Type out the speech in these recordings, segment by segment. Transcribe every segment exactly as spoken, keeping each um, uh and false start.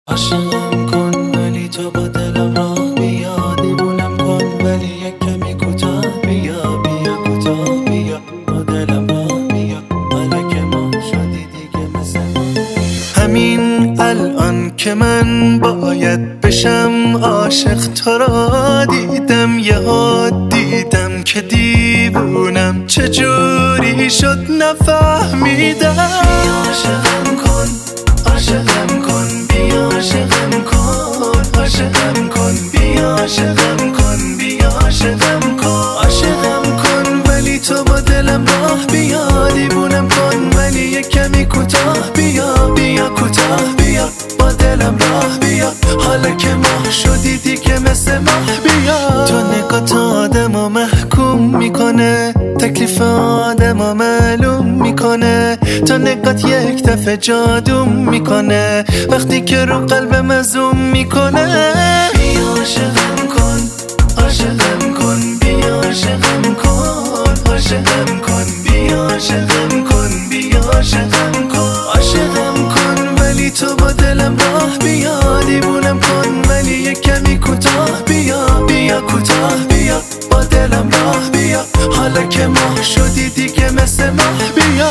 عاشقم کن ولی تو با دلم راه بیا، دیوونم کن ولی یک کمی کوتاه بیا، بیا کوتاه بیا با دلم راه بیا، حالا که ما شدی دیگه مثل همین الان که من باید بشم عاشق. تو را دیدم یه دیدم که دیوونم چجوری شد نفهمیدم. عاشقم کن عاشقم کن بیا، عاشقم کن عاشقم کن بیا، عاشقم کن بیا، عاشقم کن عاشقم کن ولی تو با دلم راه بیا، دیوونم کن ولی یک کمی کوتاه بیا، بیا کوتاه بیا با دلم راه بیا، حالا که ماه شدی دیگه مثل ماه بیا. تو نگات آدمو محکوم میکنه، تکلیف آدمو معلوم میکنه، تو نگات یک دفعه جادوم میکنه وقتی که رو قلبم زوم میکنه. بیا عاشقم کن عاشقم کن بیا، عاشقم کن عاشقم کن بیا، عاشقم کن بیا، عاشقم کن عاشقم کن ولی تو با دلم راه بیا، دیوونم کن ولی یک کمی کوتاه بیا، بیا کوتاه بیا با دلم راه بیا، حالا که ماه شدی دیگه مثل ماه بیا.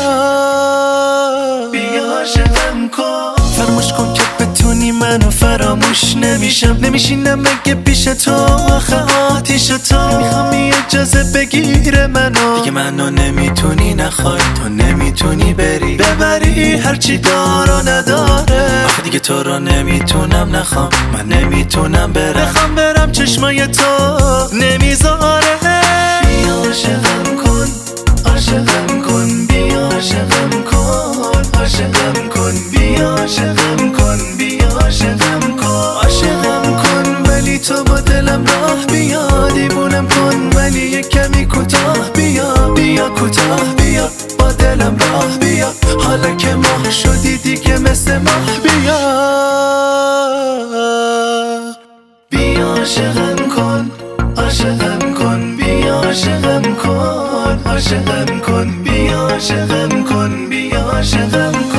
بیا عاشقم کن فراموش کن که بتونی منو فراموش نمیشم، نمیشینم مگه پیش تو آخه آتیش تو، نمیخوام اجازه بگیره منو دیگه، منو نمیتونی نخوای، تو نمیتونی بری ببری هرچی دار و نداره، آخه دیگه تو رو نمیتونم نخوام، من نمیتونم برم، بخوام برم چشمای تو نمیذاره. بیا عاشقم کن عاشقم کن بیا، عاشقم کن عاشقم کن بیا، عاشقم کن بیا، عاشقم کن عاشقم کن ولی تو با دلم راه بیا، دیوونم کن ولی یک کمی کوتاه بیا، بیا کوتاه بیا با دلم راه بیا، حالا که ماه شدی دیگه مثل ماه بیا. بیا عاشقم کن عاشقم کن بیا، عاشقم کن عاشقم کن بیا، عاشقم کن بیا، عاشقم کن